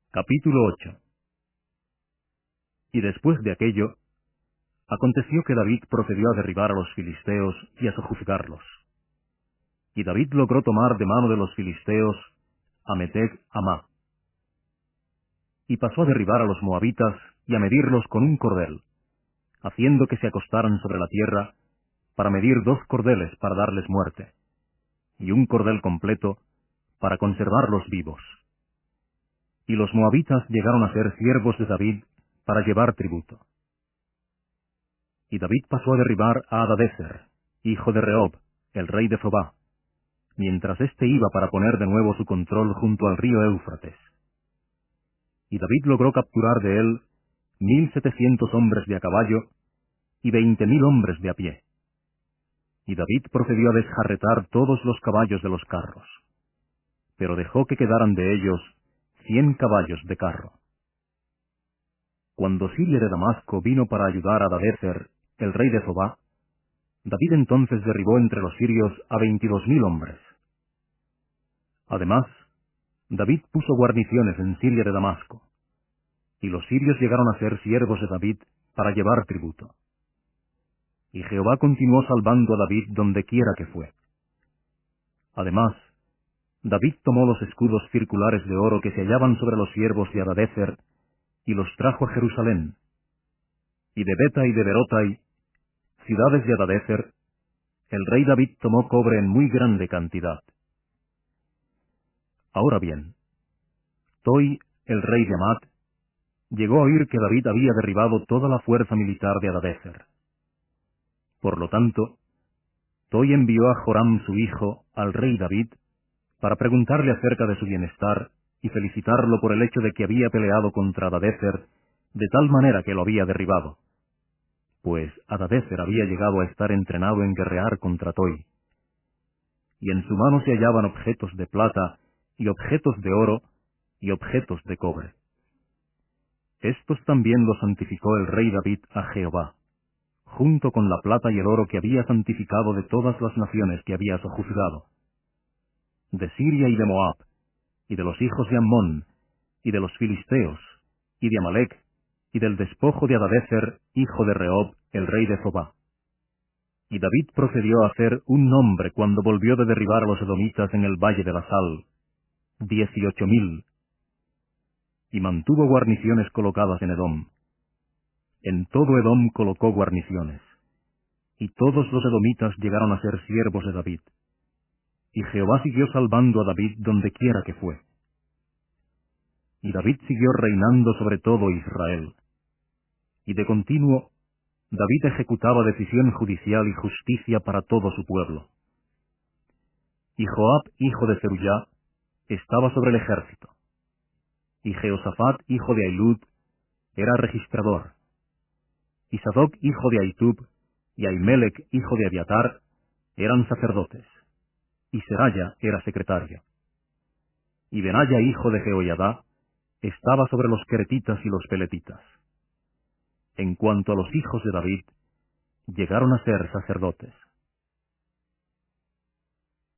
Capítulo 8. Y después de aquello, aconteció que David procedió a derribar a los filisteos y a sojuzgarlos. Y David logró tomar de mano de los filisteos a Meteg Amá. Y pasó a derribar a los moabitas y a medirlos con un cordel, haciendo que se acostaran sobre la tierra, para medir 2 cordeles para darles muerte, y un cordel completo para conservarlos vivos. Y los moabitas llegaron a ser siervos de David para llevar tributo. Y David pasó a derribar a Hadadezer, hijo de Rehob, el rey de Zobá, mientras éste iba para poner de nuevo su control junto al río Éufrates. Y David logró capturar de él 1,700 hombres de a caballo y 20,000 hombres de a pie. Y David procedió a desjarretar todos los caballos de los carros, pero dejó que quedaran de ellos 100 caballos de carro. Cuando Siria de Damasco vino para ayudar a Hadadezer, el rey de Zobá, David entonces derribó entre los sirios a 22,000 hombres. Además, David puso guarniciones en Siria de Damasco, y los sirios llegaron a ser siervos de David para llevar tributo. Y Jehová continuó salvando a David donde quiera que fue. Además, David tomó los escudos circulares de oro que se hallaban sobre los siervos de Hadadezer, y los trajo a Jerusalén. Y de Beta y de Berotai, ciudades de Hadadezer, el rey David tomó cobre en muy grande cantidad. Ahora bien, Toi, el rey de Amat, llegó a oír que David había derribado toda la fuerza militar de Hadadezer. Por lo tanto, Toi envió a Joram su hijo al rey David para preguntarle acerca de su bienestar y felicitarlo por el hecho de que había peleado contra Hadadezer de tal manera que lo había derribado, pues Hadadezer había llegado a estar entrenado en guerrear contra Toi, y en su mano se hallaban objetos de plata y objetos de oro y objetos de cobre. Estos también los santificó el rey David a Jehová, junto con la plata y el oro que había santificado de todas las naciones que había sojuzgado, de Siria y de Moab, y de los hijos de Ammón, y de los filisteos, y de Amalec, y del despojo de Hadadezer, hijo de Rehob, el rey de Zobá. Y David procedió a hacer un nombre cuando volvió de derribar a los edomitas en el valle de la Sal, 18,000, y mantuvo guarniciones colocadas en Edom. En todo Edom colocó guarniciones, y todos los edomitas llegaron a ser siervos de David. Y Jehová siguió salvando a David donde quiera que fue. Y David siguió reinando sobre todo Israel. Y de continuo, David ejecutaba decisión judicial y justicia para todo su pueblo. Y Joab, hijo de Zeruyá, estaba sobre el ejército. Y Jehoshafat, hijo de Ahilud, era registrador. Y Sadoc, hijo de Ahitub, y Ahimelech, hijo de Abiatar, eran sacerdotes. Y Seraya era secretario. Y Benaya, hijo de Jehoiadá, estaba sobre los queretitas y los peletitas. En cuanto a los hijos de David, llegaron a ser sacerdotes.